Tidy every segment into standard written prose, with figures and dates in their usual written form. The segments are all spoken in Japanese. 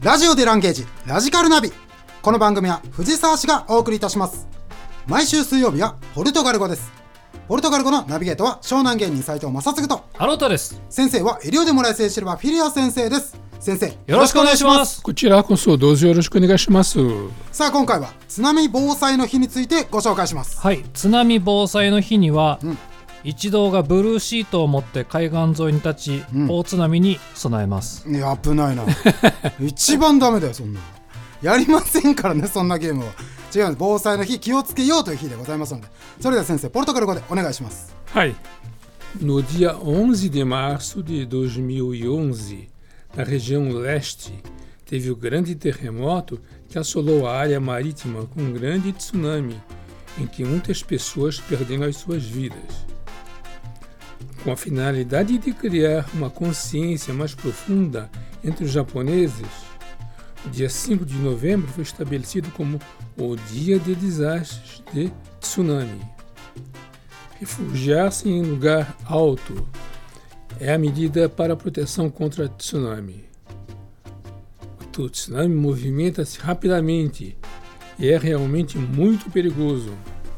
ラジオでランゲージラジカルナビ。この番組は藤沢市がお送りいたします。毎週水曜日はポルトガル語です。ポルトガル語のナビゲートは湘南芸人斉藤正嗣とアロタです。 先生はエリオデモライセシルバフィリア先生です。先生よろしくお願いします。 こちらこそどうぞよろしくお願いします。 さあ今回は津波防災の日についてご紹介します。 はい、津波防災の日には、一同がブルーシートを持って海岸沿いに立ち、大津波に備えます。 いや危ないな一番ダメだよ、そんなやりませんからね、そんなゲームは。違うんです。防災の日、気をつけようという日でございますので、それでは先生ポルトガル語でお願いします。 はい。No dia 11 de março de 2011, na região leste, teve o grande terremoto que assolou a área marítima com um grande tsunami, em que muitas pessoas perderam as suas vidas. Com a finalidade de criar uma consciência mais profunda entre os japoneses, o dia 5 de novembro foi estabelecido como o Dia de Desastres de Tsunami. Refugiar-se em lugar alto é a medida para a proteção contra tsunami. O tsunami movimenta-se rapidamente e é realmente muito perigoso.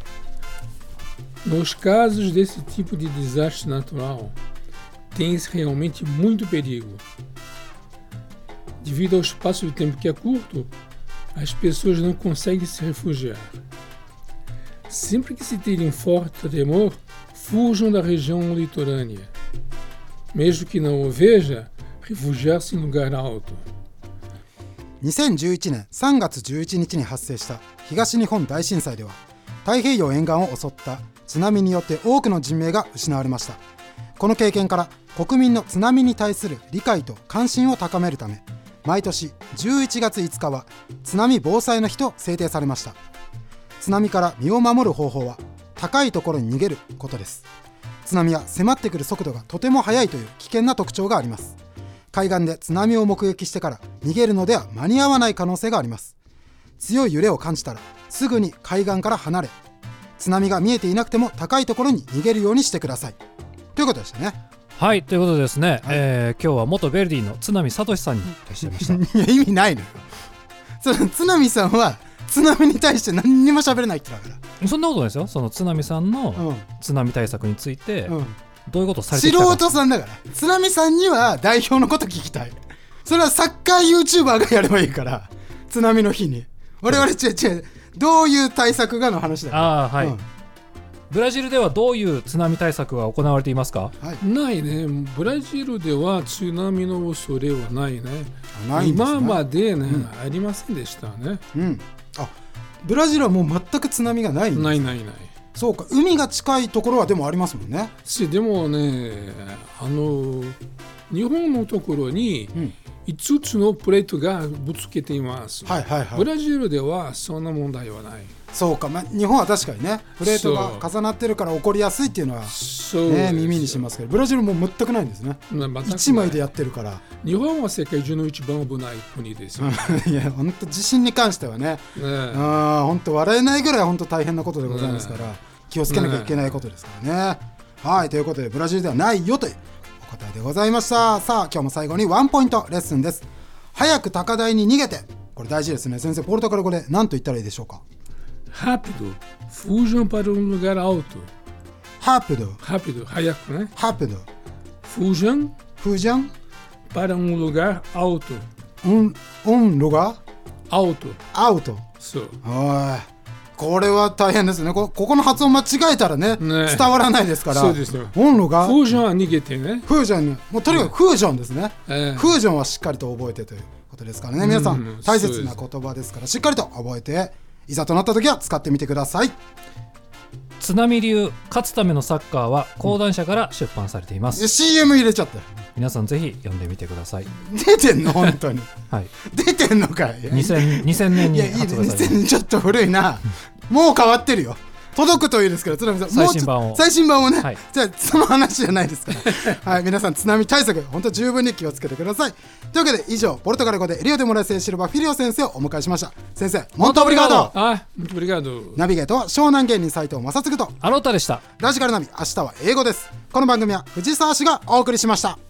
Nos casos desse tipo de desastre natural, tem-se realmente muito perigo. Devido ao espaço de tempo que é curto, as pessoas não conseguem se refugiar. Sempre que se tem um forte tremor, fujam da região litorânea. Mesmo que não o veja, refugiar-se em lugar alto. 2011年3月11日に発生した東日本大震災では、太平洋沿岸を襲った津波によって多くの人命が失われました。この経験から国民の津波に対する理解と関心を高めるため、毎年11月5日は津波防災の日と制定されました。津波から身を守る方法は高いところに逃げることです。津波は迫ってくる速度がとても速いという危険な特徴があります。海岸で津波を目撃してから逃げるのでは間に合わない可能性があります。強い揺れを感じたらすぐに海岸から離れ、津波が見えていなくても高いところに逃げるようにしてくださいということでしたね。 はい、ということでですね、今日は元ヴェルディの津波聡さんにいらっしゃいましたいや意味ないのよ。その津波さんは津波に対して何にも喋れないってだから。 そんなことないですよ。その津波さんの津波対策について、どういうことをされてきたか。 素人さんだから。津波さんには代表のこと聞きたい。それはサッカー YouTuber がやればいいから、津波の日に我々違うどういう対策がの話だよ。 ああ、はい、ブラジルではどういう津波対策が行われていますか。 はい、ないね。ブラジルでは津波の恐れはないね。 ないんですね。 今までね、ありませんでしたね。 あ、ブラジルはもう全く津波がないんです。 ない。 そうか、海が近いところはでもありますもんね。 でもね、日本のところに5つのプレートがぶつけています。ブラジルではそんな問題はない。 そうか、日本は確かにね、プレートが重なってるから起こりやすいっていうのは、耳にしますけど、ブラジルも全くないんですね。1枚でやってるから。 日本は世界中の一番危ない国ですよ、ね、 いや本当地震に関してはね、本当笑えないぐらい本当大変なことでございますから、気をつけなきゃいけないことですからね。はい、ということでブラジルではないよというお答えでございました。さあ今日も最後にワンポイントレッスンです。早く高台に逃げて、これ大事ですね。先生、ポルトガル語で何と言ったらいいでしょうか。 Rápido, fujam para um lugar alto. Rápido, 早くね。 Rápido, fujam para um lugar alto. lugar alto. そう。 これは大変ですね。ここの発音間違えたらね、伝わらないですから。 そうですよ。 lugar、 フージョンは逃げてね。 フージョン、もうとにかくフージョンですね。フージョンはしっかりと覚えてということですからね。皆さん大切な言葉ですから、しっかりと覚えて、いざとなった時は使ってみてください。 津波流勝つためのサッカーは講談社から出版されています。 CM 入れちゃった。 皆さんぜひ読んでみてください。 出てんの本当に。 はい。 出てんのかい。 2000年に発売されて 2000ちょっと古いな。もう変わってるよ。届くといいですけど、津波さん最新版をね、 はい、 じゃあその話じゃないですからはい、皆さん津波対策本当十分に気をつけてください。というわけで以上、ポルトガル語でエリオデモラセシルバフィリオ先生をお迎えしました。先生、モントオブリガード。 モントオブリガード。 ナビゲートは湘南芸人斉藤正嗣とアロータでした。 ラジカルナビ、明日は英語です。この番組は藤沢市がお送りしました。